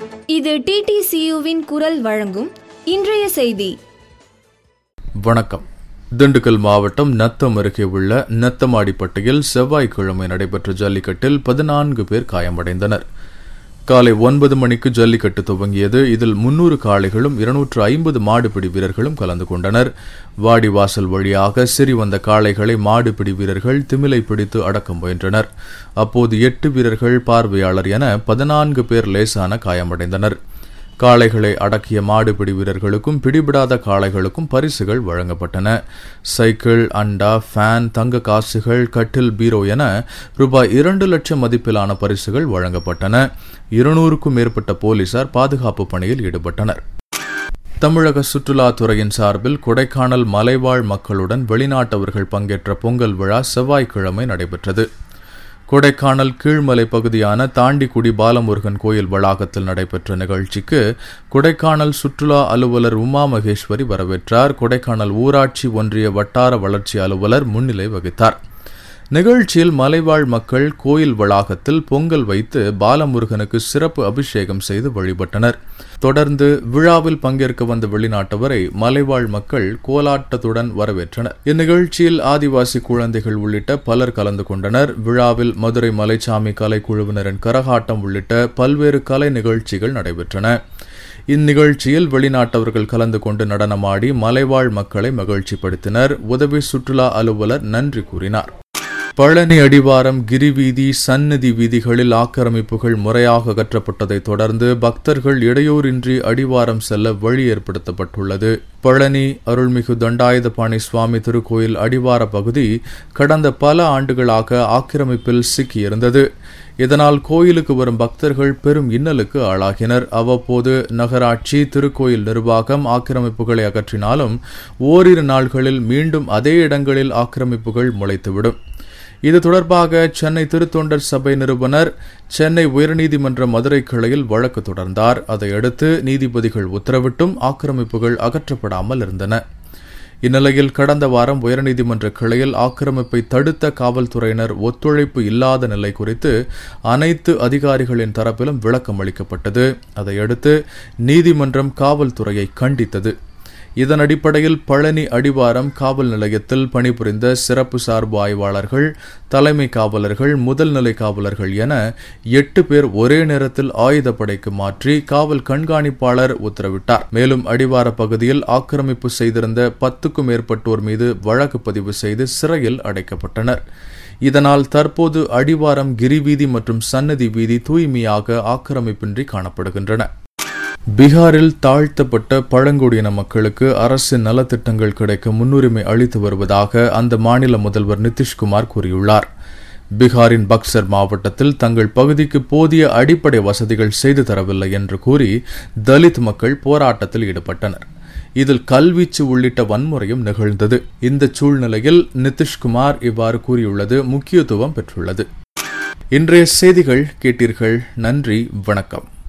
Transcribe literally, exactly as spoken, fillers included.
இது D D C யுவின் குரல் வழங்கும் இன்றைய செய்தி. வணக்கம். திண்டுக்கல் மாவட்டம் நத்தம் அருகே உள்ள நத்தமாடிப்பட்டியில் செவ்வாய்க்கிழமை நடைபெற்ற ஜல்லிக்கட்டில் பதினான்கு பேர் காயமடைந்தனர். காலை ஒன்பது மணிக்கு ஜல்லிக்கட்டு துவங்கியது. இதில் முன்னூறு காளைகளும் இருநூற்று ஐம்பது மாடுபிடி வீரர்களும் கலந்து கொண்டனர். வாடிவாசல் வழியாக சிறி வந்த காளைகளை மாடுபிடி வீரர்கள் திமிலை பிடித்து அடக்க முயன்றனர். அப்போது எட்டு வீரர்கள், பார்வையாளர் என பதினான்கு பேர் லேசான காயமடைந்தனர். காளைகளை அடக்கிய மாடுபிடி வீரர்களுக்கும் பிடிபடாத காளைகளுக்கும் பரிசுகள் வழங்கப்பட்டன. சைக்கிள், அண்டா, ஃபேன், தங்க காசுகள், கட்டில், பீரோ என ரூபாய் இரண்டு லட்சம் மதிப்பிலான பரிசுகள் வழங்கப்பட்டன. இருநூறுக்கும் மேற்பட்ட போலீசார் பாதுகாப்பு பணியில் ஈடுபட்டனர். தமிழக சுற்றுலாத்துறையின் சார்பில் கொடைக்கானல் மலைவாழ் மக்களுடன் வெளிநாட்டவர்கள் பங்கேற்ற பொங்கல் விழா செவ்வாய்க்கிழமை நடைபெற்றது. கொடைக்கானல் கீழ்மலை பகுதியான தாண்டிக்குடி பாலமுருகன் கோயில் வளாகத்தில் நடைபெற்ற நிகழ்ச்சிக்கு கொடைக்கானல் சுற்றுலா அலுவலர் உமா மகேஸ்வரி வரவேற்றார். கொடைக்கானல் ஊராட்சி ஒன்றிய வட்டார வளர்ச்சி அலுவலர் முன்னிலை வகித்தார். நிகழ்ச்சியில் மலைவாழ் மக்கள் கோயில் வளாகத்தில் பொங்கல் வைத்து பாலமுருகனுக்கு சிறப்பு அபிஷேகம் செய்து வழிபட்டனர். தொடர்ந்து விழாவில் பங்கேற்க வந்த வெளிநாட்டவரை மலைவாழ் மக்கள் கோலாட்டத்துடன் வரவேற்றனர். இந்நிகழ்ச்சியில் ஆதிவாசி குழந்தைகள் உள்ளிட்ட பலர் கலந்து கொண்டனர். விழாவில் மதுரை மலைச்சாமி கலைக்குழுவினரின் கரகாட்டம் உள்ளிட்ட பல்வேறு கலை நிகழ்ச்சிகள் நடைபெற்றன. இந்நிகழ்ச்சியில் வெளிநாட்டவர்கள் கலந்து கொண்டு நடனமாடி மலைவாழ் மக்களை மகிழ்ச்சிப்படுத்தினர். உதவி சுற்றுலா அலுவலர் நன்றி கூறினார். பழனி அடிவாரம், கிரிவீதி, சந்நிதி வீதிகளில் ஆக்கிரமிப்புகள் முறையாக அகற்றப்பட்டதைத் தொடர்ந்து பக்தர்கள் இடையூறின்றி அடிவாரம் செல்ல வழி ஏற்படுத்தப்பட்டுள்ளது. பழனி அருள்மிகு தண்டாயுதபாணி சுவாமி திருக்கோயில் அடிவார பகுதி கடந்த பல ஆண்டுகளாக ஆக்கிரமிப்பில் சிக்கியிருந்தது. இதனால் கோயிலுக்கு வரும் பக்தர்கள் பெரும் இன்னலுக்கு ஆளாகினர். அவ்வப்போது நகராட்சி, திருக்கோயில் நிர்வாகம் ஆக்கிரமிப்புகளை அகற்றினாலும் ஓரிரு நாள்களில் மீண்டும் அதே இடங்களில் ஆக்கிரமிப்புகள் முளைத்துவிடும். இது தொடர்பாக சென்னை திருத்தொண்டர் சபை நிறுவனர் சென்னை உயர்நீதிமன்ற மதுரை கிளையில் வழக்கு தொடர்ந்தார். அதையடுத்து நீதிபதிகள் உத்தரவிட்டும் ஆக்கிரமிப்புகள் அகற்றப்படாமல் இருந்தன. இந்நிலையில் கடந்த வாரம் உயர்நீதிமன்ற கிளையில் ஆக்கிரமிப்பை தடுத்த காவல்துறையினர் ஒத்துழைப்பு இல்லாத நிலை குறித்து அனைத்து அதிகாரிகளின் தரப்பிலும் விளக்கம் அளிக்கப்பட்டது. அதையடுத்து நீதிமன்றம் காவல்துறையை கண்டித்தது. இதன் அடிப்படையில் பழனி அடிவாரம் காவல் நிலையத்தில் பணிபுரிந்த சிறப்பு சார்பு ஆய்வாளர்கள், தலைமை காவலர்கள், முதல்நிலை காவலர்கள் என எட்டு பேர் ஒரே நேரத்தில் ஆயுதப்படைக்கு மாற்றி காவல் கண்காணிப்பாளர் உத்தரவிட்டார். மேலும் அடிவார பகுதியில் ஆக்கிரமிப்பு செய்திருந்த பத்துக்கும் மேற்பட்டோர் மீது வழக்கு பதிவு செய்து சிறையில் அடைக்கப்பட்டனர். இதனால் தற்போது அடிவாரம், கிரிவீதி மற்றும் சன்னதி வீதி தூய்மையாக ஆக்கிரமிப்பின்றி காணப்படுகின்றன. பீகாரில் தாழ்த்தப்பட்ட பழங்குடியின மக்களுக்கு அரசின் நலத்திட்டங்கள் கிடைக்க முன்னுரிமை அளித்து வருவதாக அந்த மாநில முதல்வர் நிதிஷ்குமார் கூறியுள்ளார். பீகாரின் பக்சர் மாவட்டத்தில் தங்கள் பகுதிக்கு போதிய அடிப்படை வசதிகள் செய்து தரவில்லை என்று கூறி தலித் மக்கள் போராட்டத்தில் ஈடுபட்டனர். இதில் கல்வீச்சு உள்ளிட்ட வன்முறையும் நிகழ்ந்தது. இந்த சூழ்நிலையில் நிதிஷ்குமார் இவ்வாறு கூறியுள்ளது முக்கியத்துவம் பெற்றுள்ளது. இன்றைய செய்திகள் கேட்டீர்கள். நன்றி, வணக்கம்.